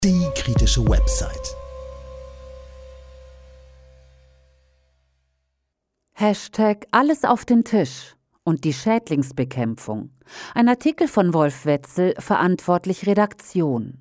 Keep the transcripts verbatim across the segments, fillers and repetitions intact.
Die kritische Website. Hashtag alles auf den Tisch und die Schädlingsbekämpfung. Ein Artikel von Wolf Wetzel, verantwortlich Redaktion.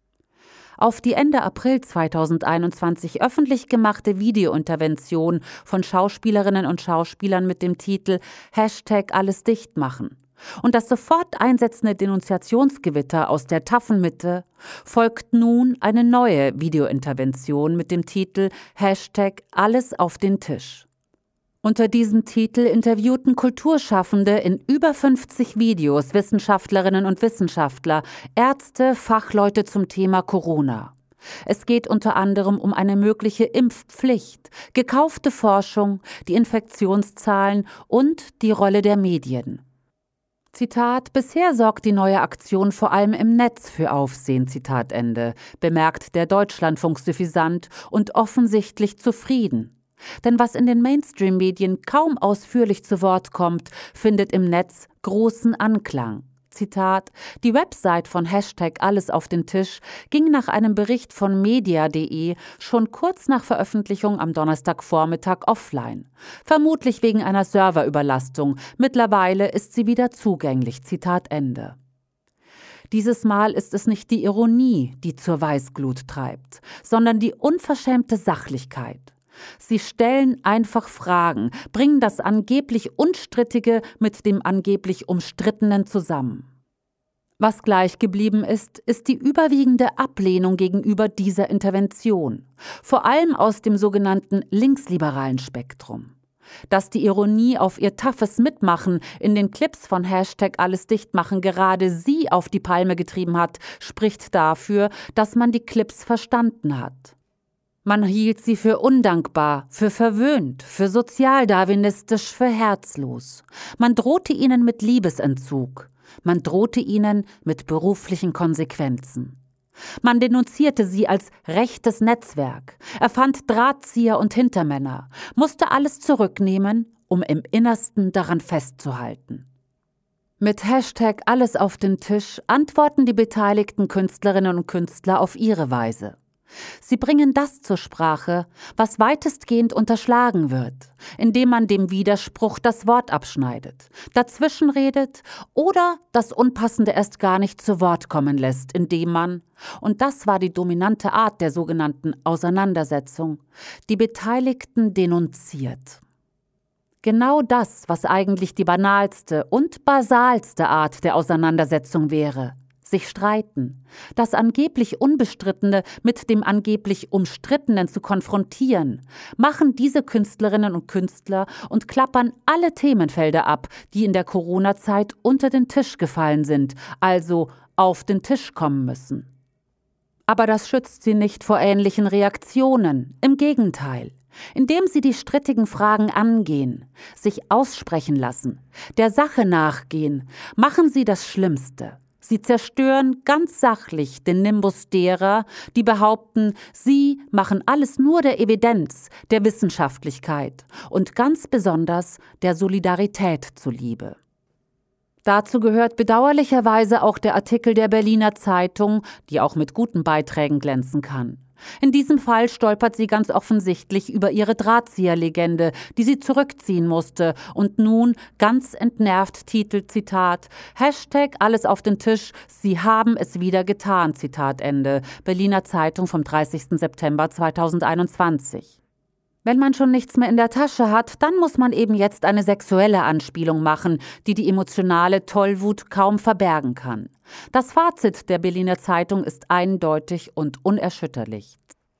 Auf die Ende April zweitausendeinundzwanzig öffentlich gemachte Videointervention von Schauspielerinnen und Schauspielern mit dem Titel Hashtag alles dicht machen und das sofort einsetzende Denunziationsgewitter aus der taffen Mitte folgt nun eine neue Videointervention mit dem Titel Hashtag alles auf den Tisch. Unter diesem Titel interviewten Kulturschaffende in über fünfzig Videos Wissenschaftlerinnen und Wissenschaftler, Ärzte, Fachleute zum Thema Corona. Es geht unter anderem um eine mögliche Impfpflicht, gekaufte Forschung, die Infektionszahlen und die Rolle der Medien. Zitat, bisher sorgt die neue Aktion vor allem im Netz für Aufsehen, Zitat Ende, bemerkt der Deutschlandfunk suffisant und offensichtlich zufrieden. Denn was in den Mainstream-Medien kaum ausführlich zu Wort kommt, findet im Netz großen Anklang. Zitat, die Website von Hashtag alles auf den Tisch ging nach einem Bericht von media punkt de schon kurz nach Veröffentlichung am Donnerstagvormittag offline. Vermutlich wegen einer Serverüberlastung. Mittlerweile ist sie wieder zugänglich. Zitat Ende. Dieses Mal ist es nicht die Ironie, die zur Weißglut treibt, sondern die unverschämte Sachlichkeit. Sie stellen einfach Fragen, bringen das angeblich Unstrittige mit dem angeblich Umstrittenen zusammen. Was gleich geblieben ist, ist die überwiegende Ablehnung gegenüber dieser Intervention, vor allem aus dem sogenannten linksliberalen Spektrum. Dass die Ironie auf ihr taffes Mitmachen in den Clips von Hashtag alles dicht machen gerade sie auf die Palme getrieben hat, spricht dafür, dass man die Clips verstanden hat. Man hielt sie für undankbar, für verwöhnt, für sozialdarwinistisch, für herzlos. Man drohte ihnen mit Liebesentzug. Man drohte ihnen mit beruflichen Konsequenzen. Man denunzierte sie als rechtes Netzwerk, erfand Drahtzieher und Hintermänner, musste alles zurücknehmen, um im Innersten daran festzuhalten. Mit Hashtag alles auf den Tisch antworten die beteiligten Künstlerinnen und Künstler auf ihre Weise. Sie bringen das zur Sprache, was weitestgehend unterschlagen wird, indem man dem Widerspruch das Wort abschneidet, dazwischenredet oder das Unpassende erst gar nicht zu Wort kommen lässt, indem man, und das war die dominante Art der sogenannten Auseinandersetzung, die Beteiligten denunziert. Genau das, was eigentlich die banalste und basalste Art der Auseinandersetzung wäre. Sich streiten, das angeblich Unbestrittene mit dem angeblich Umstrittenen zu konfrontieren, machen diese Künstlerinnen und Künstler und klappern alle Themenfelder ab, die in der Corona-Zeit unter den Tisch gefallen sind, also auf den Tisch kommen müssen. Aber das schützt sie nicht vor ähnlichen Reaktionen, im Gegenteil. Indem sie die strittigen Fragen angehen, sich aussprechen lassen, der Sache nachgehen, machen sie das Schlimmste. Sie zerstören ganz sachlich den Nimbus derer, die behaupten, sie machen alles nur der Evidenz, der Wissenschaftlichkeit und ganz besonders der Solidarität zuliebe. Dazu gehört bedauerlicherweise auch der Artikel der Berliner Zeitung, die auch mit guten Beiträgen glänzen kann. In diesem Fall stolpert sie ganz offensichtlich über ihre Drahtzieher-Legende, die sie zurückziehen musste und nun ganz entnervt titelt, Zitat, Hashtag alles auf den Tisch, sie haben es wieder getan, Zitat Ende, Berliner Zeitung vom dreißigsten September zweitausendeinundzwanzig. Wenn man schon nichts mehr in der Tasche hat, dann muss man eben jetzt eine sexuelle Anspielung machen, die die emotionale Tollwut kaum verbergen kann. Das Fazit der Berliner Zeitung ist eindeutig und unerschütterlich.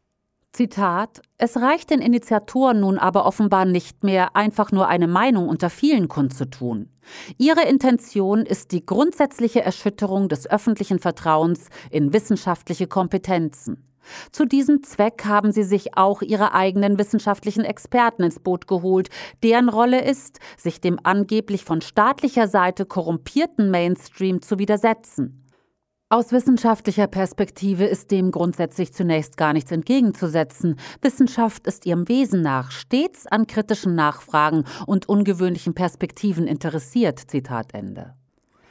Zitat, es reicht den Initiatoren nun aber offenbar nicht mehr, einfach nur eine Meinung unter vielen kundzutun. Ihre Intention ist die grundsätzliche Erschütterung des öffentlichen Vertrauens in wissenschaftliche Kompetenzen. Zu diesem Zweck haben sie sich auch ihre eigenen wissenschaftlichen Experten ins Boot geholt, deren Rolle ist, sich dem angeblich von staatlicher Seite korrumpierten Mainstream zu widersetzen. Aus wissenschaftlicher Perspektive ist dem grundsätzlich zunächst gar nichts entgegenzusetzen. Wissenschaft ist ihrem Wesen nach stets an kritischen Nachfragen und ungewöhnlichen Perspektiven interessiert. Zitat Ende.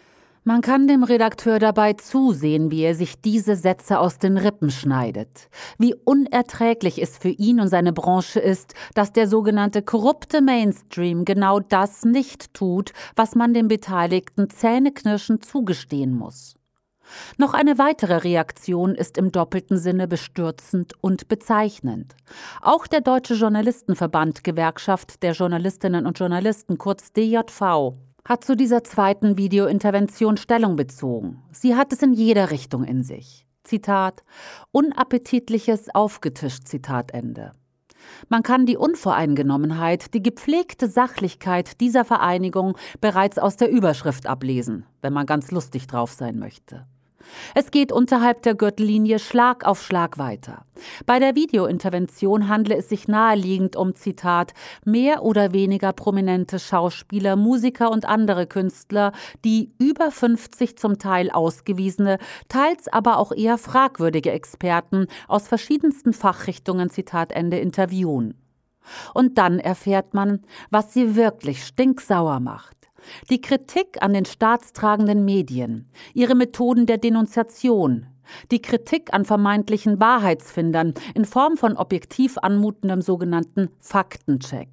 Man kann dem Redakteur dabei zusehen, wie er sich diese Sätze aus den Rippen schneidet. Wie unerträglich es für ihn und seine Branche ist, dass der sogenannte korrupte Mainstream genau das nicht tut, was man den Beteiligten zähneknirschend zugestehen muss. Noch eine weitere Reaktion ist im doppelten Sinne bestürzend und bezeichnend. Auch der Deutsche Journalistenverband, Gewerkschaft der Journalistinnen und Journalisten, kurz D J V, hat zu dieser zweiten Videointervention Stellung bezogen. Sie hat es in jeder Richtung in sich. Zitat: Unappetitliches aufgetischt, Zitat Ende. Man kann die Unvoreingenommenheit, die gepflegte Sachlichkeit dieser Vereinigung bereits aus der Überschrift ablesen, wenn man ganz lustig drauf sein möchte. Es geht unterhalb der Gürtellinie Schlag auf Schlag weiter. Bei der Videointervention handle es sich naheliegend um, Zitat, mehr oder weniger prominente Schauspieler, Musiker und andere Künstler, die über fünfzig zum Teil ausgewiesene, teils aber auch eher fragwürdige Experten aus verschiedensten Fachrichtungen, Zitat Ende, interviewen. Und dann erfährt man, was sie wirklich stinksauer macht. Die Kritik an den staatstragenden Medien, ihre Methoden der Denunziation, die Kritik an vermeintlichen Wahrheitsfindern in Form von objektiv anmutendem sogenannten Faktencheck.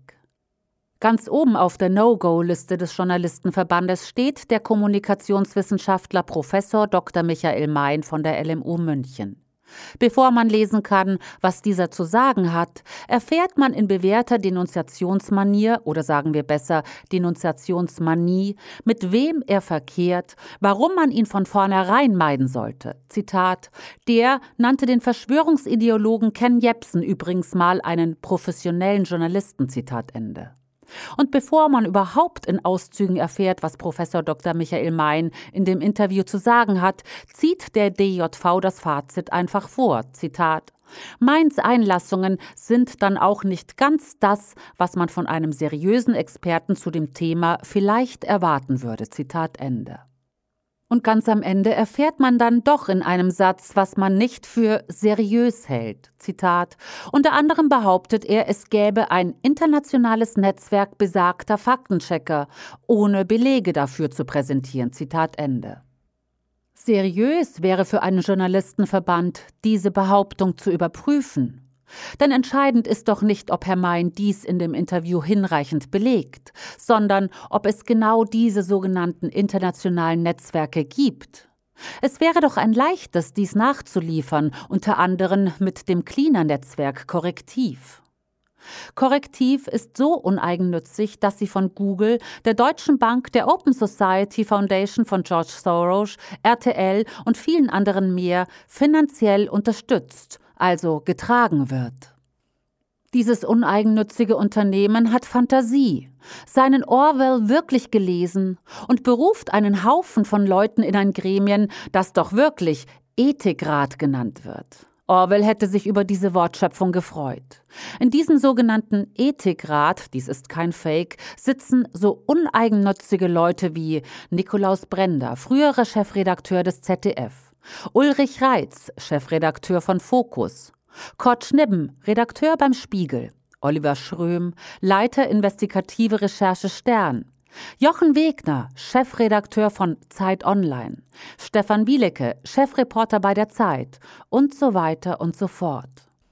Ganz oben auf der No-Go-Liste des Journalistenverbandes steht der Kommunikationswissenschaftler Professor Doktor Michael Mein von der L M U München. Bevor man lesen kann, was dieser zu sagen hat, erfährt man in bewährter Denunziationsmanier oder sagen wir besser Denunziationsmanie, mit wem er verkehrt, warum man ihn von vornherein meiden sollte. Zitat: Der nannte den Verschwörungsideologen Ken Jebsen übrigens mal einen professionellen Journalisten. Zitat Ende. Und bevor man überhaupt in Auszügen erfährt, was Professor Doktor Michael Mein in dem Interview zu sagen hat, zieht der D J V das Fazit einfach vor. Zitat: Meins Einlassungen sind dann auch nicht ganz das, was man von einem seriösen Experten zu dem Thema vielleicht erwarten würde. Zitat Ende. Und ganz am Ende erfährt man dann doch in einem Satz, was man nicht für seriös hält. Zitat: Unter anderem behauptet er, es gäbe ein internationales Netzwerk besagter Faktenchecker, ohne Belege dafür zu präsentieren. Zitat Ende. Seriös wäre für einen Journalistenverband, diese Behauptung zu überprüfen. Denn entscheidend ist doch nicht, ob Herr Mein dies in dem Interview hinreichend belegt, sondern ob es genau diese sogenannten internationalen Netzwerke gibt. Es wäre doch ein leichtes, dies nachzuliefern, unter anderem mit dem Cleaner-Netzwerk Korrektiv. Korrektiv ist so uneigennützig, dass sie von Google, der Deutschen Bank, der Open Society Foundation von George Soros, R T L und vielen anderen mehr finanziell unterstützt, also getragen wird. Dieses uneigennützige Unternehmen hat Fantasie, seinen Orwell wirklich gelesen und beruft einen Haufen von Leuten in ein Gremien, das doch wirklich Ethikrat genannt wird. Orwell hätte sich über diese Wortschöpfung gefreut. In diesem sogenannten Ethikrat, dies ist kein Fake, sitzen so uneigennützige Leute wie Nikolaus Brender, früherer Chefredakteur des Z D F, Ulrich Reitz, Chefredakteur von Focus, Kurt Schnibben, Redakteur beim Spiegel, Oliver Schröm, Leiter Investigative Recherche Stern, Jochen Wegner, Chefredakteur von Zeit Online, Stefan Wielecke, Chefreporter bei der Zeit und so weiter und so fort.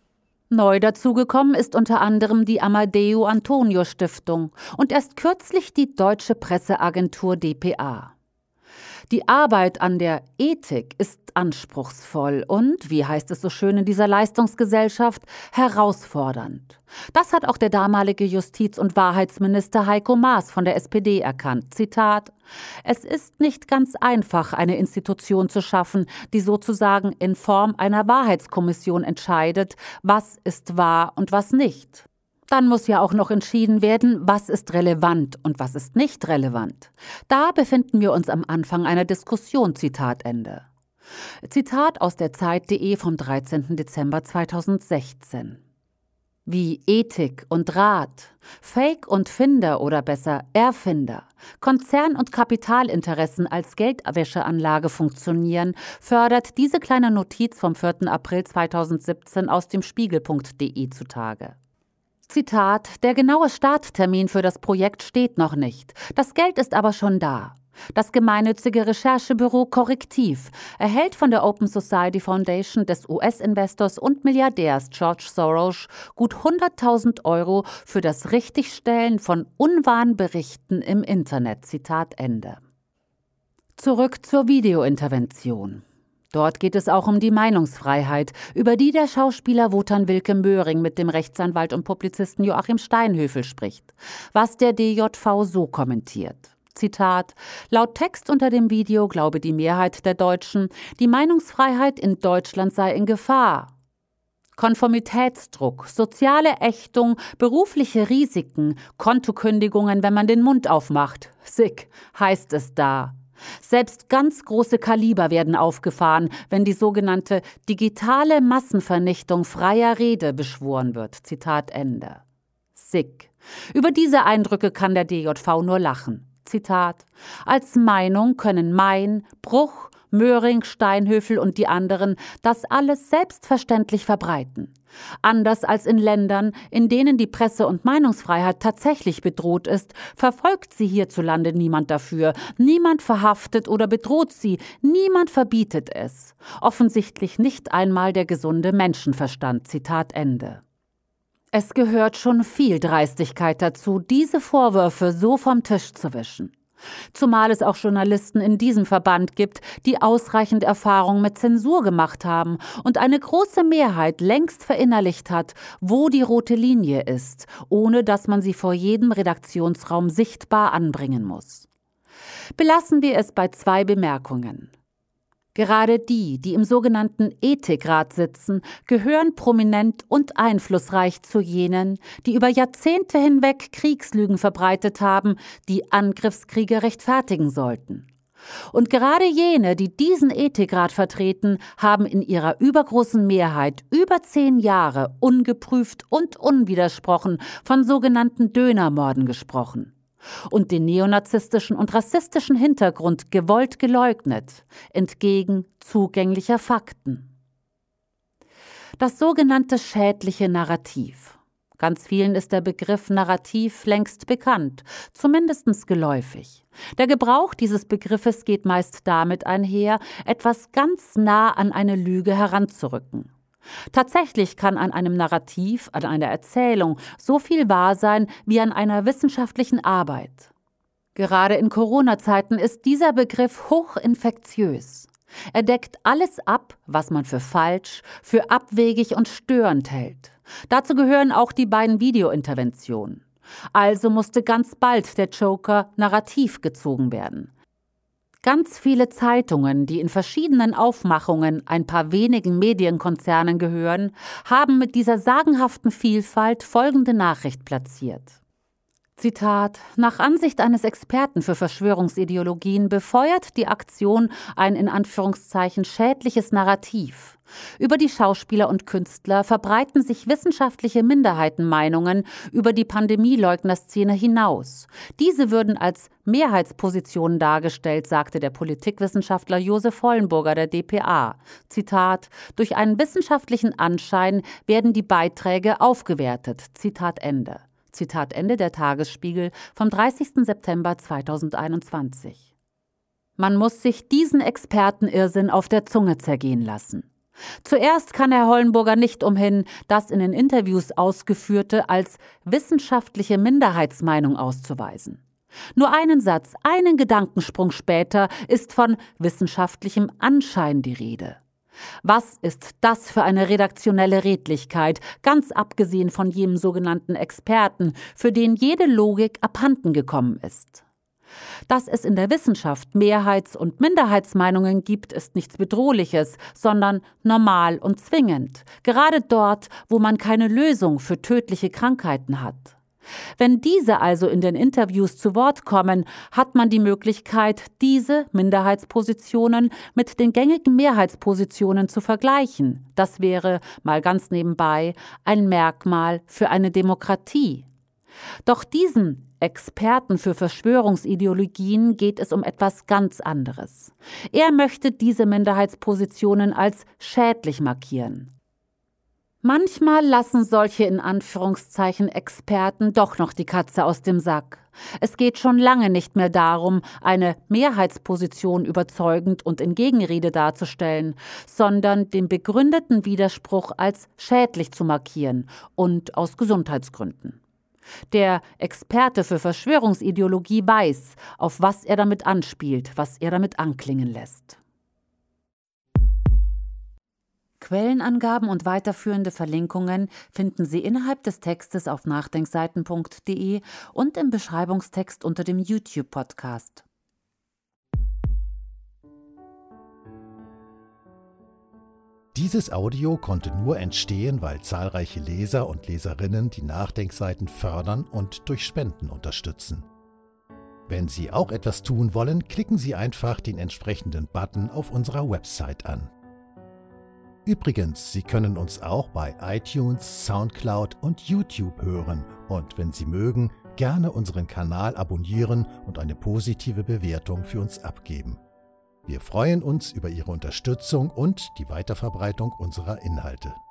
Neu dazugekommen ist unter anderem die Amadeo Antonio Stiftung und erst kürzlich die Deutsche Presseagentur D P A. Die Arbeit an der Ethik ist anspruchsvoll und, wie heißt es so schön in dieser Leistungsgesellschaft, herausfordernd. Das hat auch der damalige Justiz- und Wahrheitsminister Heiko Maas von der S P D erkannt. Zitat: Es ist nicht ganz einfach, eine Institution zu schaffen, die sozusagen in Form einer Wahrheitskommission entscheidet, was ist wahr und was nicht. Dann muss ja auch noch entschieden werden, was ist relevant und was ist nicht relevant. Da befinden wir uns am Anfang einer Diskussion, Zitat Ende. Zitat aus der Zeit punkt de vom dreizehnten Dezember zweitausendsechzehn. Wie Ethik und Rat, Fake und Finder oder besser Erfinder, Konzern- und Kapitalinteressen als Geldwäscheanlage funktionieren, fördert diese kleine Notiz vom vierten April zweitausendsiebzehn aus dem Spiegel punkt de zutage. Zitat: Der genaue Starttermin für das Projekt steht noch nicht. Das Geld ist aber schon da. Das gemeinnützige Recherchebüro Correctiv erhält von der Open Society Foundation des U S-Investors und Milliardärs George Soros gut hunderttausend Euro für das Richtigstellen von unwahren Berichten im Internet. Zitat Ende. Zurück zur Videointervention. Dort geht es auch um die Meinungsfreiheit, über die der Schauspieler Wotan Wilke Möhring mit dem Rechtsanwalt und Publizisten Joachim Steinhöfel spricht, was der D J V so kommentiert. Zitat: Laut Text unter dem Video glaube die Mehrheit der Deutschen, die Meinungsfreiheit in Deutschland sei in Gefahr. Konformitätsdruck, soziale Ächtung, berufliche Risiken, Kontokündigungen, wenn man den Mund aufmacht. Sick, heißt es da. Selbst ganz große Kaliber werden aufgefahren, wenn die sogenannte digitale Massenvernichtung freier Rede beschworen wird. Zitat Ende. Sick. Über diese Eindrücke kann der D J V nur lachen. Zitat: Als Meinung können Mein, Bruch, Möhring, Steinhöfel und die anderen das alles selbstverständlich verbreiten. Anders als in Ländern, in denen die Presse- und Meinungsfreiheit tatsächlich bedroht ist, verfolgt sie hierzulande niemand dafür, niemand verhaftet oder bedroht sie, niemand verbietet es. Offensichtlich nicht einmal der gesunde Menschenverstand. Zitat Ende. Es gehört schon viel Dreistigkeit dazu, diese Vorwürfe so vom Tisch zu wischen. Zumal es auch Journalisten in diesem Verband gibt, die ausreichend Erfahrung mit Zensur gemacht haben und eine große Mehrheit längst verinnerlicht hat, wo die rote Linie ist, ohne dass man sie vor jedem Redaktionsraum sichtbar anbringen muss. Belassen wir es bei zwei Bemerkungen. Gerade die, die im sogenannten Ethikrat sitzen, gehören prominent und einflussreich zu jenen, die über Jahrzehnte hinweg Kriegslügen verbreitet haben, die Angriffskriege rechtfertigen sollten. Und gerade jene, die diesen Ethikrat vertreten, haben in ihrer übergroßen Mehrheit über zehn Jahre ungeprüft und unwidersprochen von sogenannten Dönermorden gesprochen und den neonazistischen und rassistischen Hintergrund gewollt geleugnet, entgegen zugänglicher Fakten. Das sogenannte schädliche Narrativ. Ganz vielen ist der Begriff Narrativ längst bekannt, zumindest geläufig. Der Gebrauch dieses Begriffes geht meist damit einher, etwas ganz nah an eine Lüge heranzurücken. Tatsächlich kann an einem Narrativ, an einer Erzählung so viel wahr sein wie an einer wissenschaftlichen Arbeit. Gerade in Corona-Zeiten ist dieser Begriff hochinfektiös. Er deckt alles ab, was man für falsch, für abwegig und störend hält. Dazu gehören auch die beiden Videointerventionen. Also musste ganz bald der Joker narrativ gezogen werden. Ganz viele Zeitungen, die in verschiedenen Aufmachungen ein paar wenigen Medienkonzernen gehören, haben mit dieser sagenhaften Vielfalt folgende Nachricht platziert. Zitat: Nach Ansicht eines Experten für Verschwörungsideologien befeuert die Aktion ein in Anführungszeichen schädliches Narrativ. Über die Schauspieler und Künstler verbreiten sich wissenschaftliche Minderheitenmeinungen über die Pandemieleugnerszene hinaus. Diese würden als Mehrheitspositionen dargestellt, sagte der Politikwissenschaftler Josef Hollenburger der D P A. Zitat: Durch einen wissenschaftlichen Anschein werden die Beiträge aufgewertet. Zitat Ende. Zitat Ende der Tagesspiegel vom dreißigsten September zweitausendeinundzwanzig. Man muss sich diesen Expertenirrsinn auf der Zunge zergehen lassen. Zuerst kann Herr Hollenburger nicht umhin, das in den Interviews Ausgeführte als wissenschaftliche Minderheitsmeinung auszuweisen. Nur einen Satz, einen Gedankensprung später ist von wissenschaftlichem Anschein die Rede. Was ist das für eine redaktionelle Redlichkeit, ganz abgesehen von jenem sogenannten Experten, für den jede Logik abhanden gekommen ist? Dass es in der Wissenschaft Mehrheits- und Minderheitsmeinungen gibt, ist nichts Bedrohliches, sondern normal und zwingend, gerade dort, wo man keine Lösung für tödliche Krankheiten hat. Wenn diese also in den Interviews zu Wort kommen, hat man die Möglichkeit, diese Minderheitspositionen mit den gängigen Mehrheitspositionen zu vergleichen. Das wäre, mal ganz nebenbei, ein Merkmal für eine Demokratie. Doch diesen Experten für Verschwörungsideologien geht es um etwas ganz anderes. Er möchte diese Minderheitspositionen als schädlich markieren. Manchmal lassen solche in Anführungszeichen Experten doch noch die Katze aus dem Sack. Es geht schon lange nicht mehr darum, eine Mehrheitsposition überzeugend und in Gegenrede darzustellen, sondern den begründeten Widerspruch als schädlich zu markieren und aus Gesundheitsgründen. Der Experte für Verschwörungsideologie weiß, auf was er damit anspielt, was er damit anklingen lässt. Quellenangaben und weiterführende Verlinkungen finden Sie innerhalb des Textes auf nachdenkseiten punkt de und im Beschreibungstext unter dem YouTube-Podcast. Dieses Audio konnte nur entstehen, weil zahlreiche Leser und Leserinnen die Nachdenkseiten fördern und durch Spenden unterstützen. Wenn Sie auch etwas tun wollen, klicken Sie einfach den entsprechenden Button auf unserer Website an. Übrigens, Sie können uns auch bei iTunes, Soundcloud und YouTube hören und wenn Sie mögen, gerne unseren Kanal abonnieren und eine positive Bewertung für uns abgeben. Wir freuen uns über Ihre Unterstützung und die Weiterverbreitung unserer Inhalte.